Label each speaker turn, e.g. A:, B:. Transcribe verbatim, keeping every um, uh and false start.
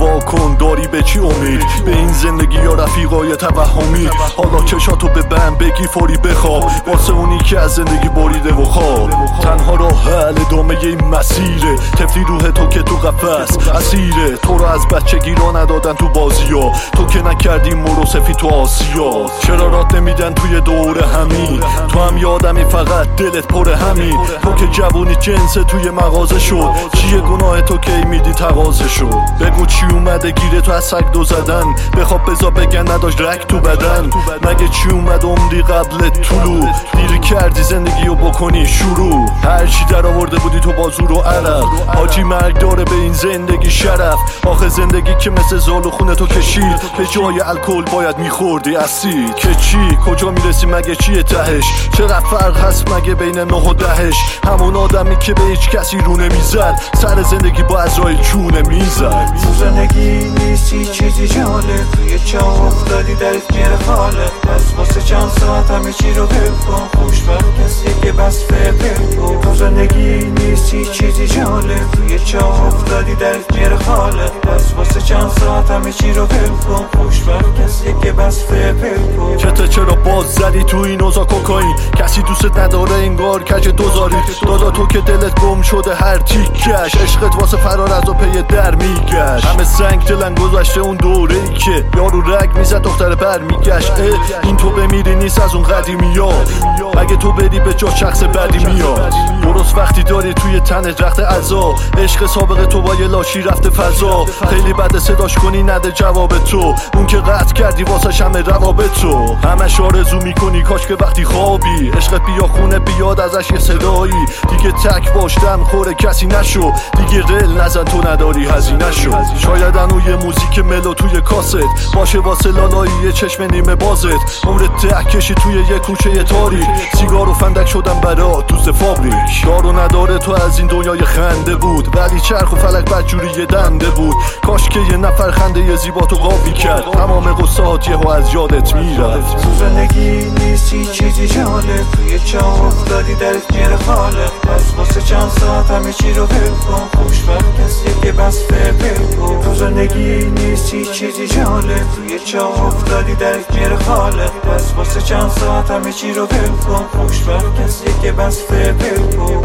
A: واکن، داری به چی امید؟ به این زندگی یا رفیقای توهمی؟ حالا چشاتو به بند بگی فوری بخواب، واسه اونی که از زندگی بریده و خواب. تنها راه حل ادامه این مسیره، طفلی روح تو که تو قفس اسیره. تو رو از بچگی را ندادن تو بازیا، تو که نکردی مرو سفی تو آسیا. چرا رات نمیدن توی دور همین؟ تو هم یادمی فقط دلت پر همین. تو که جوونی جنس توی مغازه شد، چیه گناه تو که میدی تقاضه شد؟ بگو چی اومده گیره تو از سگ دو زدن؟ بخواب بزا بگن نداشت رک تو بدن. مگه چی اومد عمری قبل طلوع؟ دیری کردی زندگی رو بکنی شروع. هر چی در آورده بودی تو بازور و عرق، حاجی مرگ داره به این زندگی شرف. آخه زندگی که مثل زال و خونه تو کشید، به جای الکل باید میخوردی اسید. که چی؟ کجا میرسی؟ مگه چیه تهش؟ چقدر فرق هست مگه بین نه و دهش؟ همون آدمی که به هیچ کسی رو نمیزد، سر زندگی با ازرای چونه میزد.
B: تو زندگی نیستی چیزی جالب، توی چاه افتادی درت میره خاله. پس واسه چند ساعت همه چی رو حل کن، خوشبخت کسی که بس فکر کن. تو زندگی نیستی چیزی جالب، توی چاه افتادی درت میره خاله. پس واسه چند ساعت همه چی رو حل کن، خوشبخت کسی که بس فکر کن.
A: چته چرا باز زدی تو این اوضاع کوکائین؟ کسی دوست نداره انگار کج دوزاری. دادا تو که دلت گم شده هر تیکش، عشقت واسه فرار از و پی در میگشت. همه سنگ دلن گذشته اون دوره ای که یارو رگ میزد دختر بر میگشت. این تو بمیری نیست از اون قدیمی ها، اگه تو بری به جا شخص بدی میاد. درست وقتی داری توی تنت رخت عزا، عشق سابق تو با یه لاشی رفته فضا. خیلی بده صداش کنی نده جواب تو، اون که قطع کردی واسه همه روابط تو. همش آرزو میکنی کاش که وقتی خوابی، عشقت بیا خونه بیاد ازش یه صدایی. دیگه تک باشدم خوره کسی نشو، دیگه رل نزن تو نداری هزینه شو. شاید انوی موزیک ملو توی کاست باشه واسه لالایی یه چشم نیمه بازت. عمرت ته کشی توی یه کوچه تاریک، سیگار و فندک شدن برات دوست فابریک. دارو نداره تو از این دنیای خنده بود، ولی چرخ و فلک بدجوری یه دنده بود. کاش که یه نفر خنده یه زیبا تو قابی کرد، تمام قصات یهو از یادت میرفت.
B: تو زندگی نیستی چیزی جالب، توی چاه افتادی درت میره خاله. پس واسه چند ساعت همه چی رو حل کن، خوشبخت کسی که بس فکر کن. تو زندگی نیستی چیزی جالب، توی چاه افتادی درت میره خاله. پس واسه چند ساعت همه چی رو حل کن، خوشبخت کسی که بس فکر کن.